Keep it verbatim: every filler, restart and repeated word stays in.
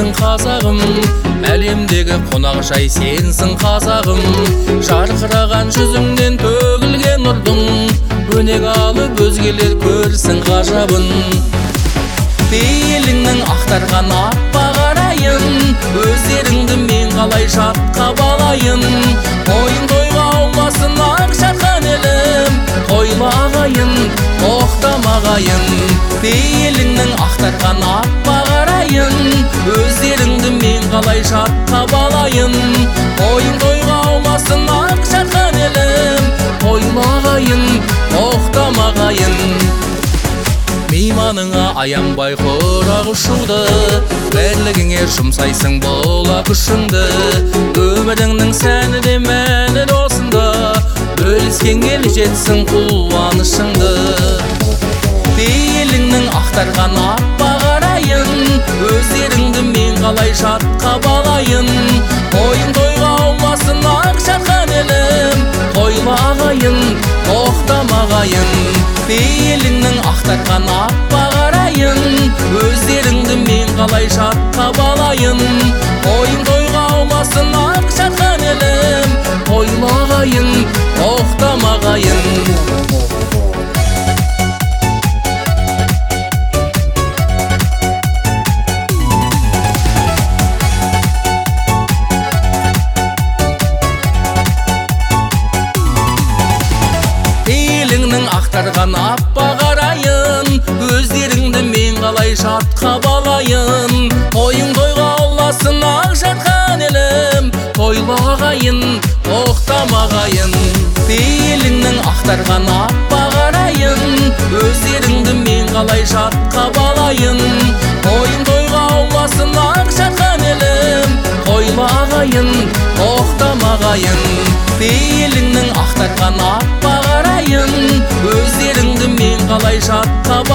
сенсің қазағым, әлемдегі қонақжай сенсің қазағым. Жарқыраған жүзіңнен төгілген нұрдың, өнеге алып өзгелер көрсін ғажабын. Пейіліңнің ақтарған аппақ арайын, өздеріңді мен қалай жатқа балайын. Ойын тойға ауласын ақ жатқан елім, тойлы ағайын, тоқтамағайын. Пейіліңнің ақтарған аппақ арайын, өздеріңді мен қалай жатқа балайын. Ойын тойға ауласын ақ жатқан елім, тойлы ағайын, тоқтамағайын. Мейманыңа аянбай құрақ ұшуды, бірлігіңе жұмсайсың бола күшіңді. Өміріңнің сәні де мәні осында, бөліскен ел жетсін қуанышыңды. Пейіліңнің ақтарған аппақ арайын, өздеріңді мен қалай жатқа балайын. Ойын тойға ауласын ақ жатқан елім, тойлы ағайын, тоқтамағайын. Пейіліңнің ақтарған аппақ арайын, өздеріңді мен қалай жатқа балайын. Ойын тойға ауласын ақ жатқан елім, тойлы ағайын, тоқтамағайын. Пейіліңнің ақтарған аппақ арайын, өздеріңді мен қалай жатқа балайын. Ойын тойға ауласын ақ жатқан елім, тойлы ағайын, тоқтамағайын. Пейіліңнің ақтарған аппақ арайын, өздеріңді мен қалай жатқа балайын. Ойын тойға ауласын ақ жатқан елім, тойлы ағайын, тоқтамағайын. Пейіліңнің ақтарған аппақ арайын, өздеріңді мен қалай жатқа